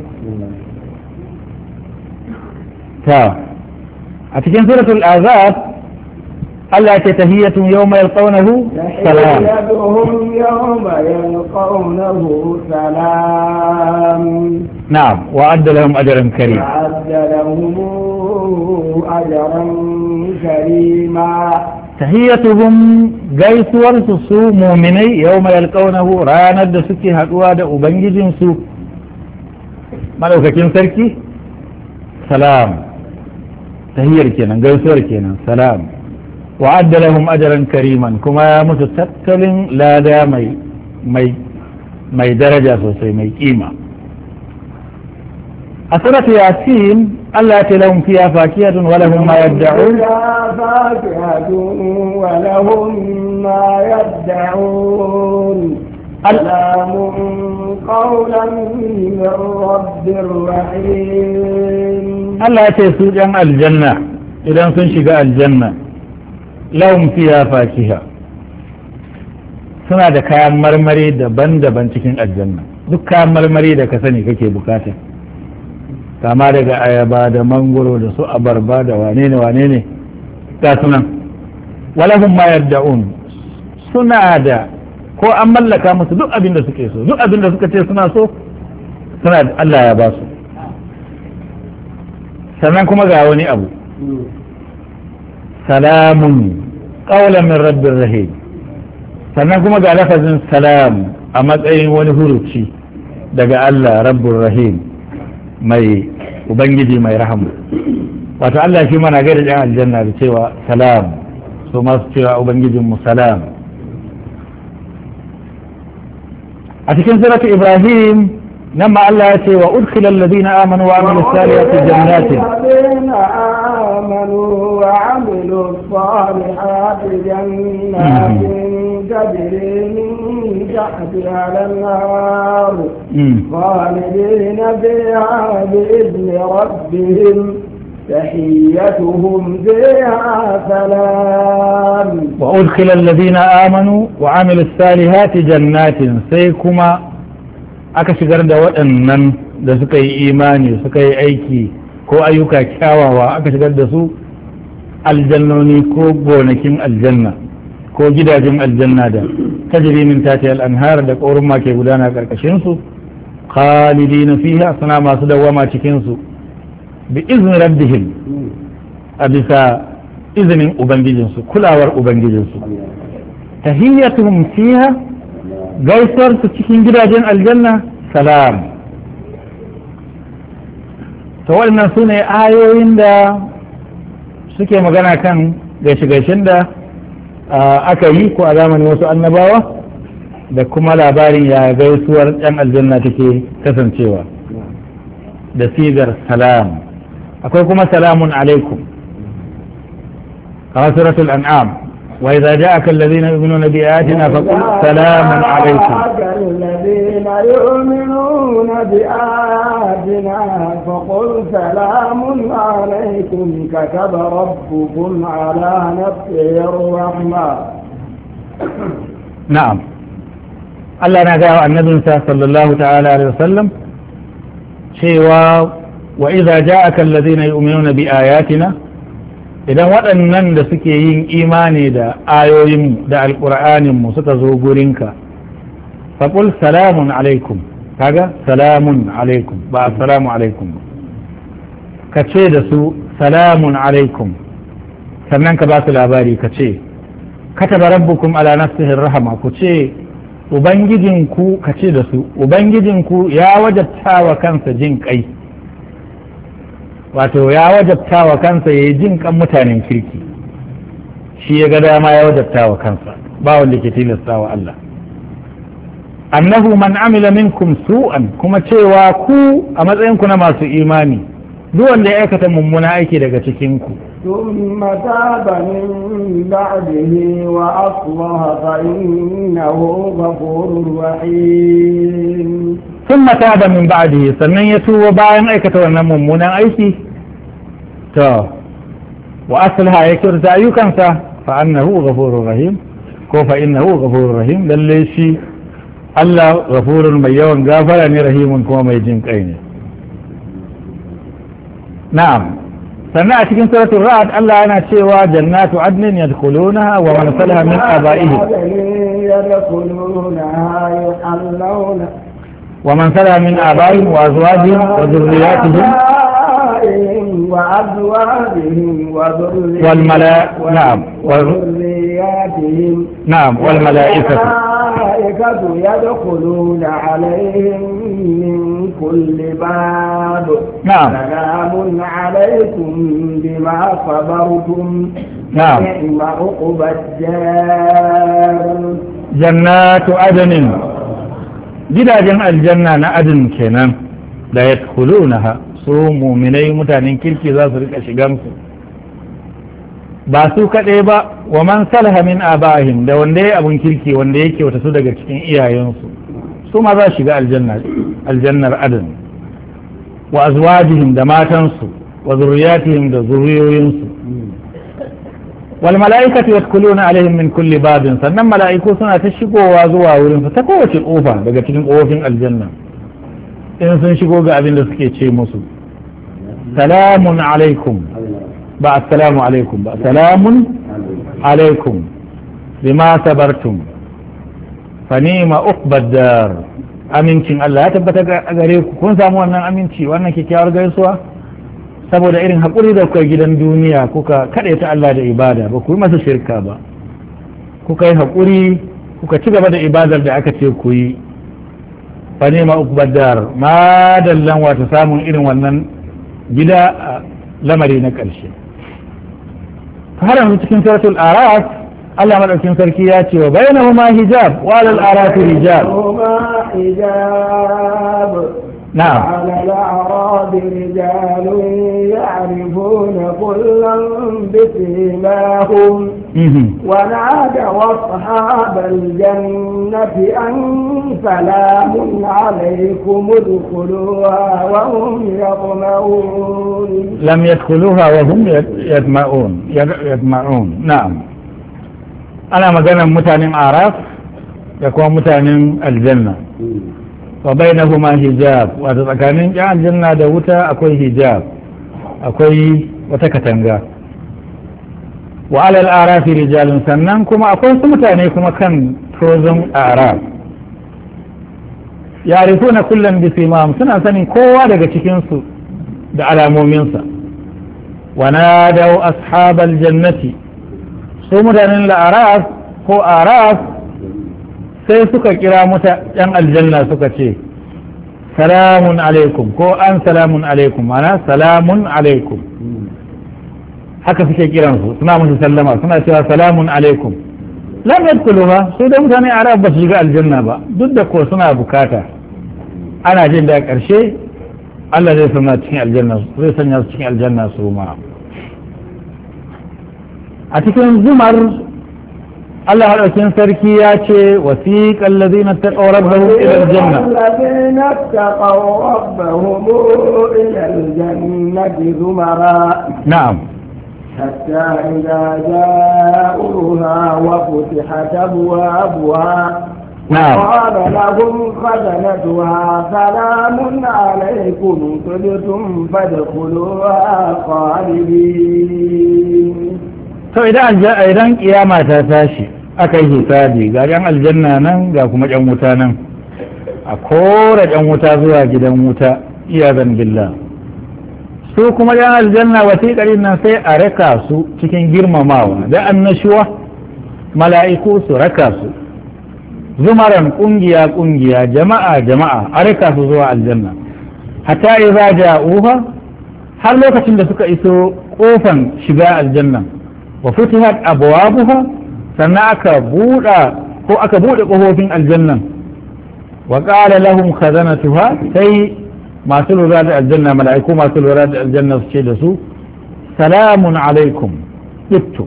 ta a cikin suratul azab Allah ce tahiyyatun yawma yalqawnahu salam تحيتهم يوم يلقونه سلام na'am wa adda lahum ajran karim وأعد لهم أجرا كريما tahiyyatuhum gaisuwar su su mu'minai yawma yalqawnahu ranar da suke haduwa da ubangijin su madaukakin sarki salam tahiyyar kenan gaisuwar kenan salam wa'adda lahum ajran kariman kuma ya musu tattalin lada mai mai mai daraja sosai mai kima a suratu yasin Allah ya ce lahum fiha fakiyatun wa lahum ma yad'un فاكهة ولهم ما يدعون سلام قولا من رب رحيم Allah ya ce su ɗan aljanna idan sun shiga aljanna lahum fiha fakiha suna da kayan marmari daban-daban cikin aljanna duk kayan marmari da ka sani kake bukata kama daga ayaba da mangoro da su abarba da wane ne wane ne ga sunan walahum ma yad'un suna da ko an mallaka musu duk abin da suke so duk abin da suka ce suna so suna da Allah ya ba su sannan kuma ga wani abu salamun qawlan min rabbir rahim sannan kuma ga lafazin salam a matsayin wani huruci daga Allah rabbur rahim mai ubangiji mai rahama wato Allah shi mana gaida ɗan aljanna da cewa salam so masu cewa ubangijin mu salam a cikin suratu ibrahim nan ma Allah ya ce wa udkhila alladhina amanu wa amilus salihati jannatin الذين آمنوا وعملوا الصالحات جنات تجري من تحتها الأنهار خالدين فيها بإذن ربهم تحيتهم فيها سلام وأدخل الذين آمنوا وعملوا الصالحات جنات سيكما aka shigar da waɗannan da suka yi imani suka yi aiki ko ayyuka kyawawa aka shigar da su aljannoni ko gonakin aljanna ko gidajen aljanna da tajri min tati al-anhar da ƙoruma ke gudana ƙarƙashin su khalidina fiha suna masu dawama cikin su bi izni rabbihim a bisa izinin ubangijinsu kulawar ubangijinsu tahiyyatuhum fiha gaisuwar su cikin gidajen aljanna salam to waɗannan su ne ayoyin da suke magana kan gaishe-gaishen da aka yi ko a zamanin wasu annabawa da kuma labarin ya gaisuwar ɗan aljanna take kasancewa da sigar salam akwai kuma salamun alaikum kama suratul an'am wa idza ja'aka alladhina yu'minuna bi ayatina faqul salamun alaikum الذين يؤمنون بآياتنا فقل سلام عليكم كتب ربكم على نفسه الرحمة نعم الله نجاه النبي صلى الله تعالى عليه وسلم شيوا وإذا جاءك الذين يؤمنون بآياتنا idan waɗannan da suke yin imani da ayoyin da alƙur'aninmu suka zo gurinka faƙul salamun alaikum kaga salamun alaikum ba assalamu alaikum ka ce da su salamun alaikum sannan ka ba su labari ka ce kataba rabbukum ala nafsihi rahama ku ce ubangijinku ka ce da su ubangijinku ya wajabta wa kansa jin kai wato ya wajabta wa kansa ya yi jin kan mutanen kirki shi ya ga dama ya wajabta wa kansa ba wanda ke tilasta wa Allah annahu man amila minkum su'an kuma cewa ku a matsayinku na masu imani duk wanda ya aikata mummuna aiki daga cikin ku ثم تاب من بعده وأصلح فإنه غفور رحيم ثم تاب من بعده sannan ya tuba bayan aikata wannan mummunan aiki to wa aslaha ya kirta ayyukansa fa annahu ghafurur rahim ko fa innahu ghafurur rahim lalle shi Allah ghafurun mai yawan gafara ne rahimun kuma mai jin kai ne na'am sannan a cikin suratul ra'd Allah yana cewa jannatu adnin yadkhulunaha wa man salaha min aba'ihim wa man salaha min aba'ihim wa azwajihim wa dhurriyyatihim وأزواجهم والملائكة نعم وذرياتهم نعم والملائكة الملائكة يدخلون عليهم من كل باب نعم سلام عليكم بما صبرتم نعم نعم عقبى الدار جنات عدن gidajen aljanna na adin kenan da yadkhulunaha su muminai mutanen kirki za su rika shigansu ba su kaɗai ba wa man salaha min aba'ihim da wanda ya abun kirki wanda ya kyauta su daga cikin iyayensu su ma za shiga aljanna aljannar adn wa azwajihim da matansu wa zurriyatihim da zuriyoyinsu wal mala'ikatu yadkhuluna alaihim min kulli babin sannan mala'iku suna ta shigowa zuwa wurin su ta kowace kofa daga cikin kofofin aljanna in sun shigo ga abin da suke ce musu salamun alaikum ba assalamu alaikum ba salamun alaikum bima sabartum fa ni'ma uqbad dar amincin Allah ya tabbata gare ku kun samu wannan aminci wannan kyakkyawar gaisuwa saboda irin haƙuri da kuka gidan duniya kuka kaɗaita Allah da ibada ba ku yi masa shirka ba kuka yi haƙuri kuka ci gaba da ibadar da aka ce ku yi fa nema ukbadar ma dallan wata samun irin wannan gida a lamari na ƙarshe har yanzu cikin suratul araf Allah madaukin sarki ya ce wa bainahuma hijab wa alal arafi rijal نعم على الأعراب رجال يعرفون كلا بسيماهم ونادوا أصحاب الجنة أن سلام عليكم ادخلوها وهم يطمعون لم يدخلوها وهم يطمعون يطمعون نعم أنا مجانا متعنين أعراف يكون متعنين الجنة وبينهما حجاب وتتكانين جاء الجنة دوتا أكوي حجاب أكوي وتكتنغا وعلى الأعراف رجال سنن كما أكوي سمتاني كما كان توزن أعراف يعرفون كلا بسيماهم سنة سنين كوا daga cikinsu da alamominsa ونادوا أصحاب الجنة su mutanen la'araf ko araf sai suka kira muta yan aljanna suka ce salamun alaikum ko an salamun alaikum ana salamun alaikum haka suke kiransu suna musu sallama suna cewa salamun alaikum lam yadkhuluha su da mutane arab ba su shiga aljanna ba duk da ko suna bukata ana jin da karshe Allah zai sanya cikin aljanna zai sanya su cikin aljanna su ma a cikin zumar الله على سركي ياتي وثيق الذين اتقوا ربهم إلى الجنة الذين اتقوا ربهم إلى الجنة زمرا نعم حتى إذا جاءوها وفتحت أبوابها نعم قال لهم خزنتها سلام عليكم طبتم فادخلوها خالدين. to idan idan kiyama ta tashi aka yi hisabi ga yan aljanna nan ga kuma yan wuta nan a kora yan wuta zuwa gidan wuta iyazan billah su kuma yan aljanna wasiƙarin nan sai a raka su cikin girmamawa da annashuwa mala'iku su raka su zumaran kungiya kungiya jama'a jama'a a raka su zuwa aljanna hatta idza ja'uha har lokacin da suka iso kofan shiga aljanna wa futihat abwabuha sannan aka buɗa ko aka buɗe ƙofofin aljannan wa qala lahum khazanatuha sai masu lura da aljanna mala'iku masu lura da aljanna su ce da su salamun alaikum ittum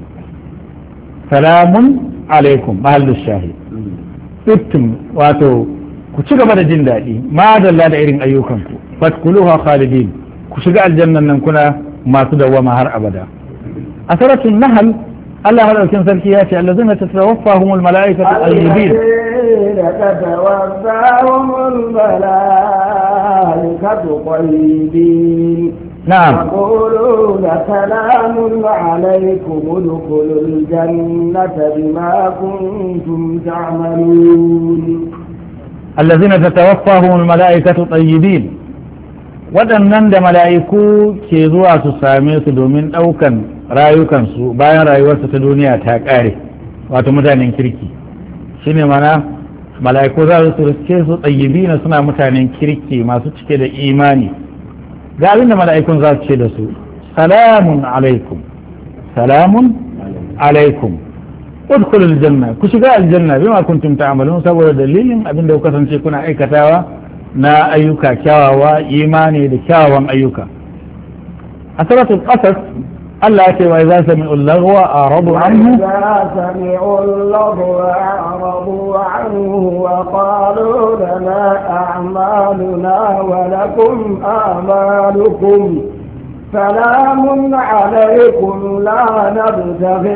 salamun alaikum mahallu shahid ittum wato ku ci gaba da jin daɗi ma dalla da irin ayyukanku fatkuluha khalidin ku shiga aljannan nan kuna masu dawwama har abada a suratul nahl Allah madaukin sarki ya ce allazina tatawaffahumul mala'ikatu tayyibin tatawaffahumul mala'ikatu tayyibin na'am yaquluna salamun alaykum udkhulul jannata bima kuntum ta'malun allazina tatawaffahumul mala'ikatu tayyibin waɗannan da mala'iku ke zuwa su same su domin ɗaukan rayukansu bayan rayuwarsu ta duniya ta ƙare wato mutanen kirki shine mana mala'iku za su riske su tsayibina suna mutanen kirki masu cike da imani ga abin da mala'ikun za su ce da su salamun alaikum salamun alaikum udkhulul janna ku shiga aljanna bima kuntum ta'malun saboda dalilin abin da ku kasance kuna aikatawa na ayyuka kyawawa imani da kyawawan ayyuka a suratul qasas Allah ya ce wa idza sami'u al-laghwa a'radu anhu idza sami'u al-laghwa a'radu anhu wa qalu lana a'maluna wa lakum a'malukum سلام عليكم لا نبتغي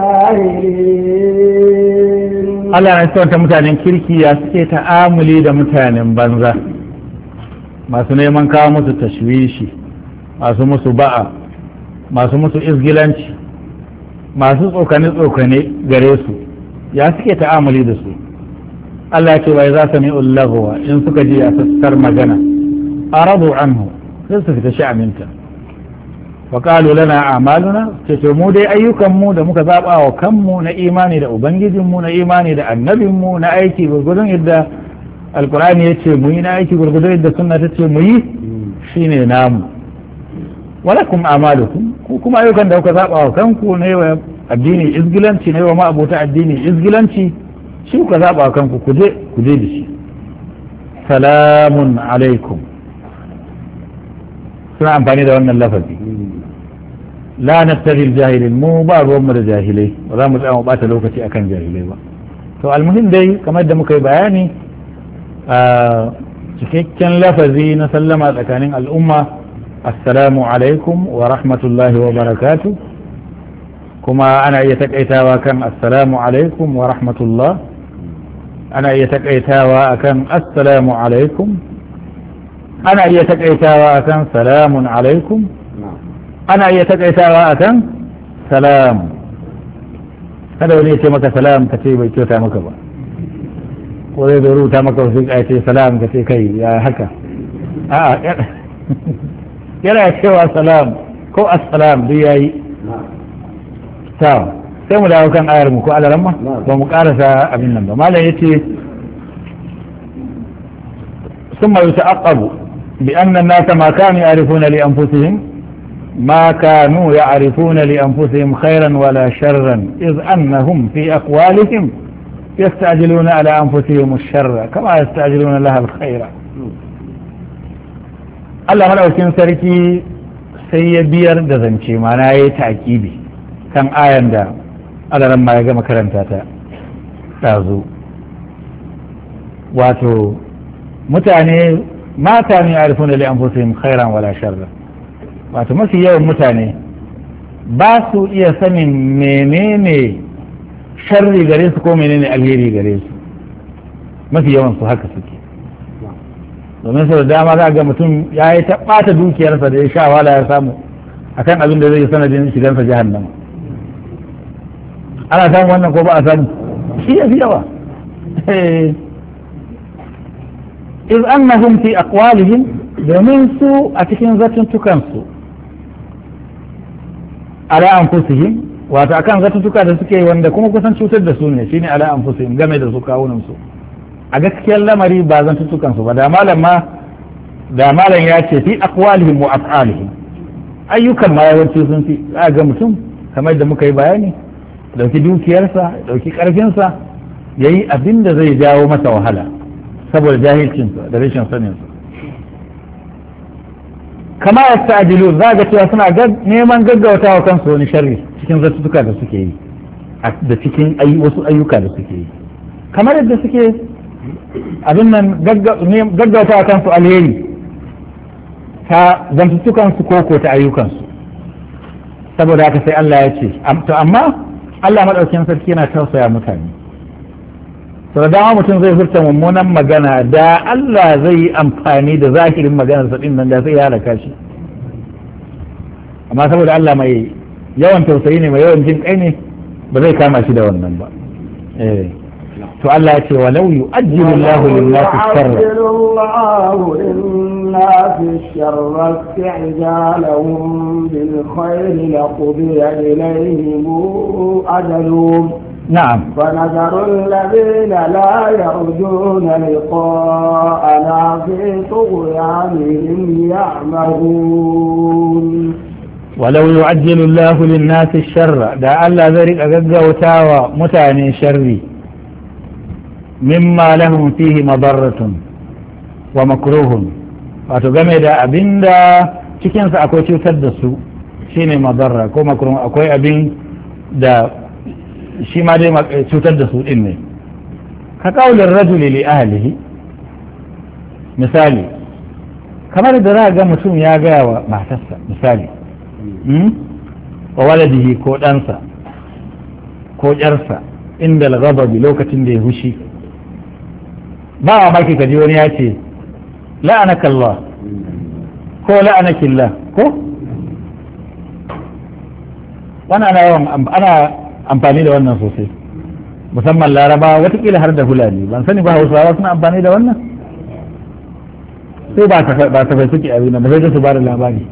الجاهلين Allah ya tsawata mutanen kirki ya suke ta'amuli da mutanen banza masu neman kawo musu tashwishi masu musu ba'a masu musu izgilanci masu tsokane-tsokane gare su ya suke ta'amuli da su Allah ya ce wai za su mi'ul lagwa in suka ji a sassar magana aradu anhu sai su fita sha'aminta وقالوا لنا أعمالنا تتمو دي أيكم مو دا مكذابا وكم مو نا إيماني دا أبنجد مو نا إيماني دا النبي مو نا أيكي بالقدن إدا القرآن يتشموي نا أيكي بالقدن إدا سنة تتشموي شيني نام ولكم أعمالكم كما أيكم دا مكذابا وكم كو نيوى الديني إزجلنشي نيوى ما أبوتا الديني إزجلنشي شو كذابا وكم كو كدي كدي بشي سلام عليكم سنة أمباني دا وانا اللفظي la nabtaghi jahilin mu ba ruwan mu da jahilai ba za mu tsaya mu bata lokaci akan jahilai ba to almuhim dai kamar da muka yi bayani a cikakken lafazi na sallama tsakanin al'umma assalamu alaikum wa rahmatullahi wa barakatuh kuma ana iya takaitawa kan assalamu alaikum wa rahmatullah ana iya takaitawa akan assalamu alaikum ana iya takaitawa akan salamun alaikum ana iya takaitawa a kan salam kada wani ya ce maka salam ka ce bai kyauta maka ba ko zai zai rubuta maka wasu ya ce salam ka ce kai ya haka a'a yana cewa salam ko assalam duk ya yi sai mu dawo kan ayar mu ko alaramma ba mu karasa abin nan ba malam ya ce ثم يتعقب بأن الناس ما كانوا يعرفون لأنفسهم ما كانوا يعرفون لأنفسهم خيرا ولا شرا إذ أنهم في أقوالهم يستعجلون على أنفسهم الشر كما يستعجلون لها الخير الله ملأكين سركي سيبير دزنشي معناه يتعكيبي كان آية دا الله لما يقام كرمتاتا تازو واتو متعني ما كانوا يعرفون لأنفسهم خيرا ولا شرا wato mafi yawan mutane ba su iya sanin menene sharri gare su ko menene alheri gare su mafi yawan su haka suke domin sau da dama za ga mutum ya yi ta ɓata dukiyarsa da ya sha wala ya samu akan abin da zai sanadin shigansa jahannama ana samun wannan ko ba a samu shi ya fi yawa iz annahum fi aqwalihim domin su a cikin zatuntukansu ala anfusihim wato akan zatutuka da suke wanda kuma kusan cutar da su ne shine ala anfusihim game da su kawunan su a gaskiyar lamari ba zatutukan su ba da malam ma da malam ya ce fi aqwalihim wa af'alihim ayyukan ma yawanci sun fi za ga mutum kamar da muka yi bayani dauki dukiyarsa dauki karfinsa yayi abin da zai jawo masa wahala saboda jahilcinsa da rashin saninsa kama ya sta'ajilu za ga cewa suna neman gaggauta wa kansu wani sharri cikin zartuka da suke yi da cikin wasu ayyuka da suke yi kamar yadda suke abin nan gaggauta wa kansu alheri ta zantutukansu ko ko ta ayyukansu saboda haka sai Allah ya ce to amma Allah madaukakin sarki yana tausaya mutane. Sau da dama mutum zai furta mummunan magana da Allah zai yi amfani da zahirin maganar sa din nan da sai ya halaka shi. Amma saboda Allah mai yawan tausayi ne mai yawan jin kai ne ba zai kama shi da wannan ba. Eh. To Allah ya ce walau yu'ajjilu Allahu lin-nasi sharra Allahu lin-nasi sharra isti'jalahum bil-khayri laqudiya ilayhim ajaluhum نعم فنذر الذين لا يرجون لقاءنا في طغيانهم يعمهون ولو يعجل الله للناس الشر دا الله ذلك أجزوتاوى متعني شري مما لهم فيه مضرة ومكروه وتقمي دا أبين دا cikin sa akwai cutar da su shine madarra ko makruh akwai abin da shi ma dai cutar da su din ne ka kaulin rajuli li ahlihi misali kamar da za ga mutum ya gaya wa matarsa misali wa waladihi ko ɗansa ko ƴarsa inda al-ghadabi lokacin da ya hushi ba a maki kaji wani ya ce la'anaka Allah ko la'anaki Allah ko wannan ana yawan ana amfani da wannan sosai musamman laraba watakila har da hulani ban sani ba hausawa suna amfani da wannan sai ba ta fai suke abin da sai su ba da labari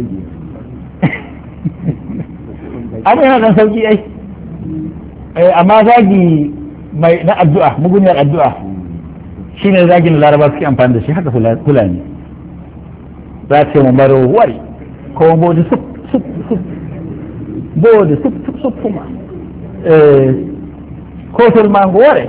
abu yana dan sauki ai amma zagi mai na addu'a muguniyar addu'a shine zagin laraba suke amfani da shi haka hulani za ce mu baro wari ko bodi sup sup sup bodi sup sup sup kuma ko sulman gore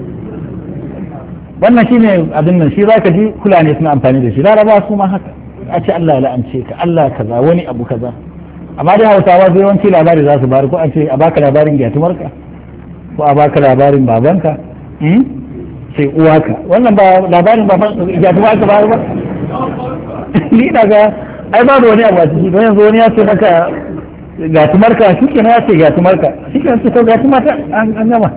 wannan shine abin nan shi zaka ji kula ne suna amfani da shi laraba su ma haka a ce Allah ya la'ance ka Allah kaza wani abu kaza amma dai hausawa zai yawanci labari za su bari ko a ce a baka labarin gyatumarka ko a baka labarin babanka sai uwaka wannan ba labarin ba gyatumarka ba ba ni daga ai babu wani abu a ciki don yanzu wani ya ce maka gatumarka shi ke na ya ce gatumarka shi ke ce to gatumata an gama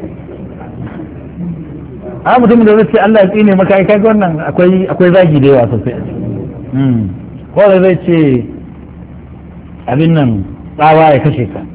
a mutum da zai ce Allah ya tsine maka ai kai wannan akwai akwai zagi da yawa sosai a ciki ko da zai ce abin nan tsawa ya kashe ka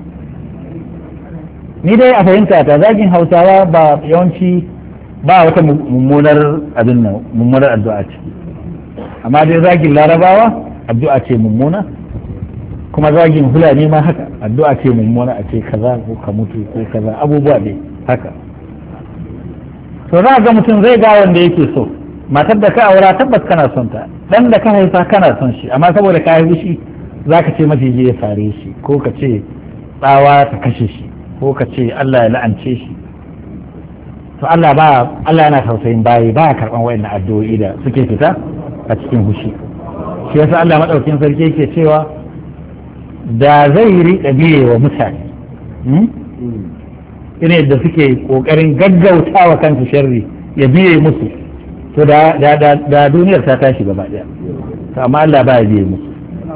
ni dai a fahimta ta zagin hausawa ba yawanci ba wata mummunar abin nan mummunar addu'a ce amma dai zagin larabawa addu'a ce mummuna kuma zagin hulani ma haka addu'a ce mummuna a ce kaza ko ka mutu ko kaza abubuwa ne haka to za ga mutum zai ga wanda yake so matar da ka aura tabbas kana son ta dan da ka haifa kana son shi amma saboda ka haifi shi zaka ce maciji ya sare shi ko ka ce tsawa ta kashe shi ko ka ce Allah ya la'ance shi to Allah ba Allah yana tausayin bayi ba ya karban wayannan addu'o'i da suke fita a cikin hushi shi yasa Allah madaukakin sarki yake cewa da zai riƙa biye wa mutane ina yadda suke ƙoƙarin gaggauta wa kansu sharri ya biye musu to da duniyar ta tashi gaba ɗaya to amma Allah ba ya biye musu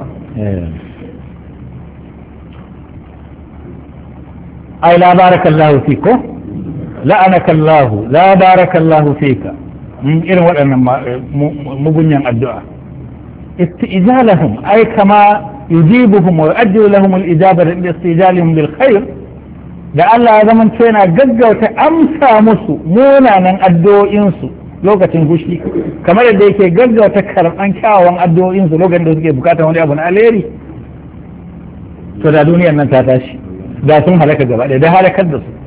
ai la barakallahu fi ko la'anakallahu la barakallahu fika irin waɗannan mugunyan addu'a istijalahum ai kama يجيبهم ويؤجل لهم الإجابة لاستجالهم بالخير da Allah ya zama yana gaggauta amsa musu munanan addu'o'insu lokacin gushi kamar yadda yake gaggauta karɓan kyawawan addu'o'insu lokacin da suke bukatar wani abu na alheri to da duniyar nan ta tashi da sun halaka gaba ɗaya da halakar da su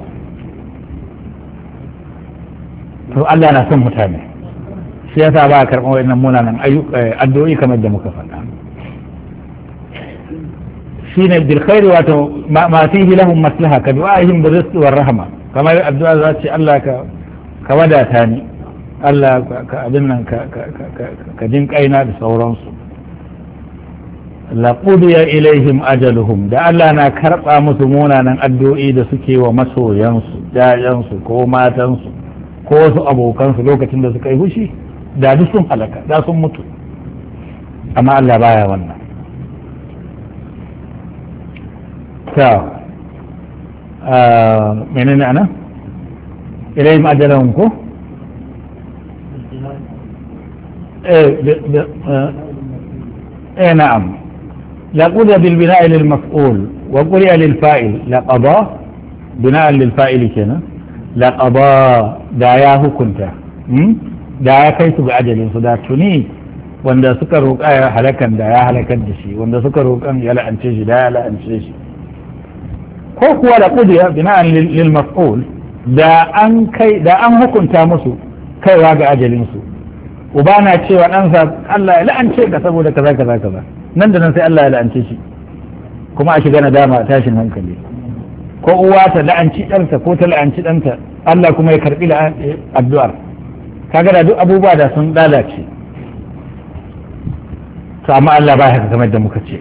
to Allah na son mutane shi yasa ba a karɓan wayannan munanan addu'o'i kamar da muka faɗa shine bil khairi wato ma fihi lahum maslaha ka du'a'ihim bil rizqi war rahma kamar addu'a za ce Allah ka ka wadata ni Allah ka abin nan ka ka jin kaina da sauransu la qudiya ilaihim ajaluhum da Allah na karba musu munanan addu'o'i da suke wa masoyansu yayansu ko matansu ko wasu abokansu lokacin da suka yi fushi da duk sun halaka da sun mutu amma Allah baya wannan menene ana ilayhim ajalahum ko eh na'am la qudiya bil bina'i lil maf'ul wa qudiya lil fa'il la qada bina'an lil fa'il kenan la qada da ya hukunta da ya kai su ga ajalin su da tuni wanda suka roƙa ya halakan da ya halakar da shi wanda suka roƙan ya la'ance shi da ya la'ance shi ko kuwa da qudiya bina'an lil maf'ul da an kai da an hukunta musu kaiwa ga ajalin su uba na cewa ɗansa Allah ya la'ance ka saboda kaza kaza kaza nan da nan sai Allah ya la'ance shi kuma a shiga nadama tashin hankali ko uwa ta la'anci ɗanta ko ta la'anci ɗanta Allah kuma ya karɓi addu'ar kaga da duk abubuwa da sun lalace to amma Allah ba haka kamar da muka ce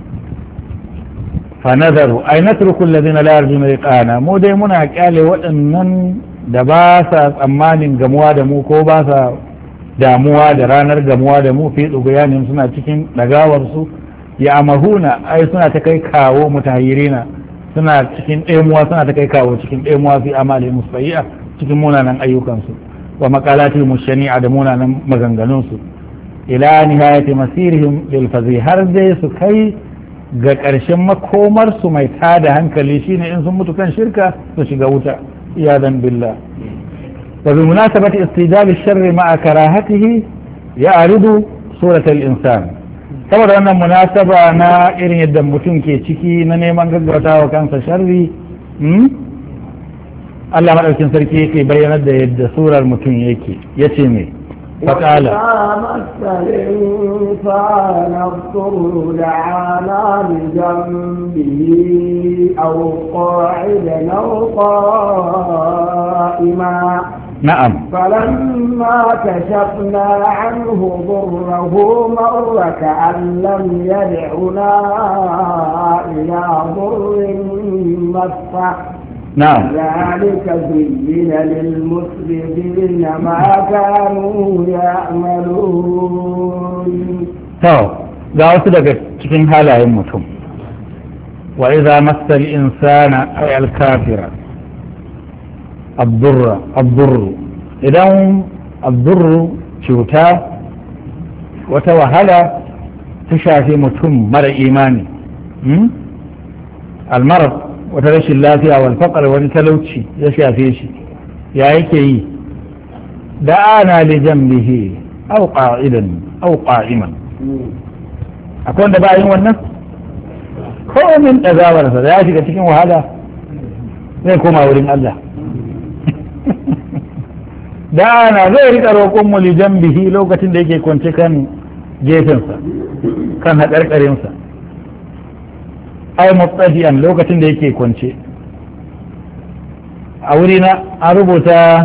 fa nazaru ay natruku alladhina la yarjuna liqana mu dai muna kyale waɗannan da ba sa tsammanin gamuwa da mu ko ba sa damuwa da ranar gamuwa da mu fi tsuguyanin suna cikin ɗagawar su ya amahuna ai suna ta kai kawo mutahirina suna cikin ɗemuwa suna ta kai kawo cikin ɗemuwa fi amali musbayi'a cikin munanan ayyukansu wa maqalati mushani'a da munanan maganganunsu ila nihayati masirihim lil fazi har dai su kai ga ƙarshen makomarsu mai tada hankali shine in sun mutu kan shirka su shiga wuta iyadan billah wa bi munasabati istijab ash-sharr ma'a karahatihi ya'ridu surat al-insan saboda wannan munasaba na irin yadda mutum ke ciki na neman gaggauta wa kansa sharri Allah madaukin sarki yake bayyanar da yadda surar mutum yake yace me فقال مس الإنسان الضر دعانا بجنبه أو قاعدا أو قائما نعم فلما كشفنا عنه ضره مر كأن لم يدعنا إلى ضر مسه نعم ذلك زين للمسرفين ما كانوا يعملون تو ga wasu daga cikin halayen mutum wa idza massa al-insana ay al-kafira ad-durra ad-durr idan ad-durr cuta wata wahala ta shafi mutum mara imani al-marad wata rashin lafiya wal faqr wani talauci ya shafe shi ya yake yi da'ana li jambihi aw qa'idan aw qa'iman akwai wanda ba yin wannan ko min dazawarsa da ya shiga cikin wahala zai koma wurin Allah da'ana zai rika roƙon mu li jambihi lokacin da yake kwance kan gefensa kan haƙarƙarinsa ai mutsajiyan lokacin da yake kwance a wuri na an rubuta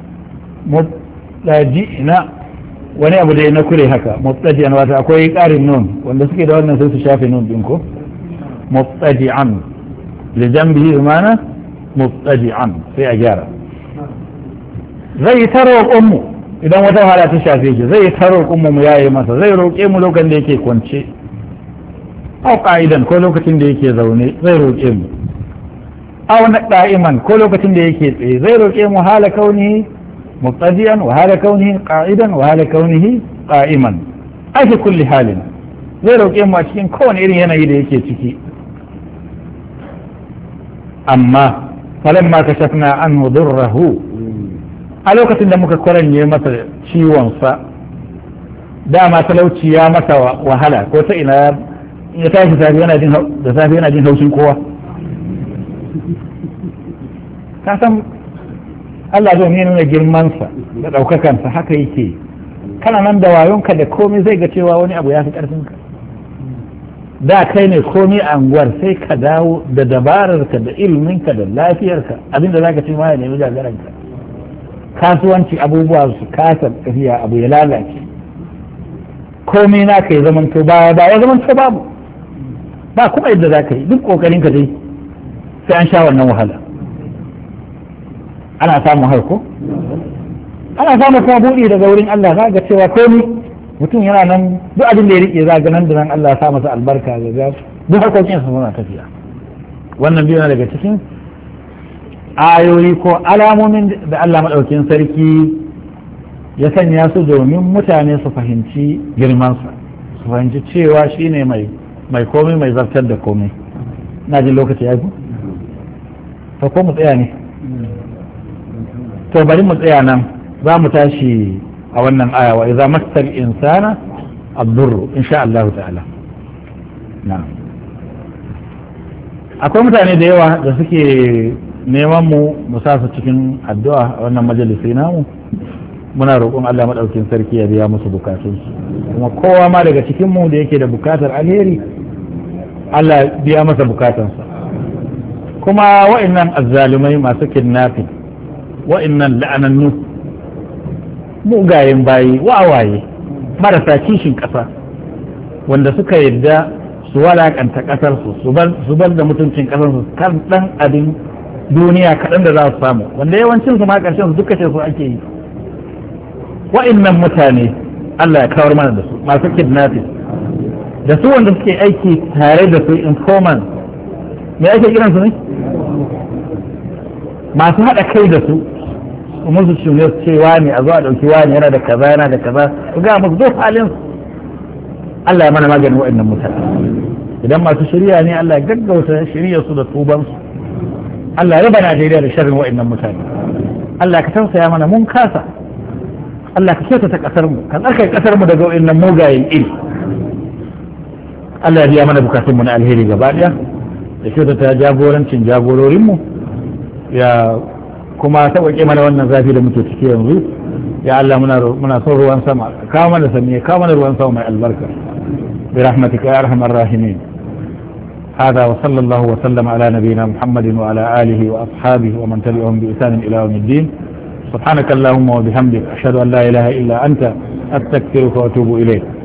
mutsaji'ina wani abu da ya na kure haka mutsajiyan wata akwai ƙarin nun wanda suke da wannan sai su shafe nun ɗin ko mutsaji'an lijambihi mana mutsaji'an sai a gyara zai yi taro ƙunmu idan wata wahala ta shafe shi zai yi taro ƙunmu mu yaye masa zai roƙe mu lokacin da yake kwance aw qa'idan ko lokacin da yake zaune zai roƙe mu aw qa'iman ko lokacin da yake tsaye zai roƙe mu hala kaunihi muqtadiyan wa hala kaunihi qa'idan wa hala kaunihi qa'iman ai fi kulli halin zai roƙe mu a cikin kowane irin yanayi da yake ciki amma falamma kashafna anhu durrahu a lokacin da muka kwaranye masa ciwon sa dama talauci ya masa wahala ko ta ina ya tashi safi yana jin da safi yana jin haushin kowa ka san Allah zai nuna girmansa da ɗaukakansa haka yake kana nan da wayonka da komai zai ga cewa wani abu ya fi ƙarfinka da kai ne komai a unguwar sai ka dawo da dabararka da ilminka da lafiyarka abinda za ka ce ma ya nemi jagaranka kasuwanci abubuwa su kasa tafiya abu ya lalace komai na ka yi zamanto baya ba ya zamanto babu ba kuma yadda za ka yi duk kokarin ka dai sai an sha wannan wahala ana samun harko ana samun kuma buɗi daga wurin Allah za ga cewa komai mutum yana nan duk abin da ya rike za ga nan da nan Allah ya sa masa albarka ga ga duk harkokin su suna tafiya wannan biyu na daga cikin ayoyi ko alamomin da Allah maɗaukin sarki ya sanya su domin mutane su fahimci girmansa, su fahimci cewa shi ne mai komai mai zartar da komai. Na jin lokaci ya ku? To ko mu tsaya ne? To bari mu tsaya nan, za mu tashi a wannan aya wa idza massal insana ad-durr insha Allah ta'ala. Na'am. Akwai mutane da yawa da suke neman mu mu sa su cikin addu'a a wannan majalisi namu. Muna roƙon Allah madaukakin sarki ya biya musu bukatunsu. Kuma kowa ma daga cikin mu da yake da bukatar alheri Allah biya masa bukatansa. Kuma wa'annan azzalumai masu kidnapping, wa'annan la'anannu, mugayen bayi, wawaye, marasa kishin ƙasa, wanda suka yadda su walakanta ƙasarsu, su bar da mutuncin ƙasarsu kan ɗan abin duniya kaɗan da za su samu, wanda yawancinsu ma ƙarshen su duka ce su ake yi. Wa'annan mutane Allah ya kawar mana da su, masu kidnapping, da su wanda suke aiki tare da su informant, me ake kiransu ne? Masu haɗa kai da su musu shune cewa ne a zo a ɗauki wani yana da kaza yana da kaza su ga musu duk halin Allah ya mana maganin waɗannan mutane. Idan masu shirya ne Allah ya gaggauta shirya su da tuban su. Allah ya raba Najeriya da sharrin waɗannan mutane. Allah ka tausaya mana mun kasa. Allah ka kyautata kasar mu ka tsarkake kasar mu daga waɗannan mugayen iri. Allah ya biya mana bukatun mu na alheri gaba ɗaya da kyautata jagorancin jagororin mu ya kuma sauƙaƙe mana wannan zafi da muke ciki yanzu. Ya Allah muna muna son ruwan sama kawo mana sami kawo mana ruwan sama mai albarka bi rahmatika ya arhamar rahimin. هذا وصلى الله وسلم على نبينا محمد وعلى آله وأصحابه ومن تبعهم بإحسان إلى يوم الدين. سبحانك اللهم وبحمدك أشهد أن لا إله إلا أنت أستغفرك وأتوب إليك.